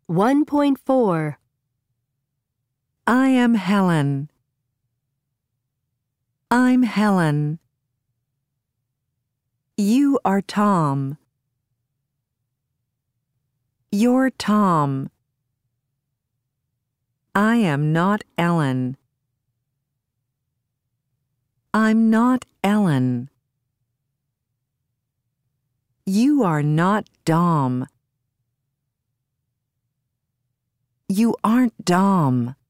1.4. I am Helen. I'm Helen. You are Tom. You're Tom. I am not Ellen. I'm not Ellen. You are not Dom. You aren't Dom.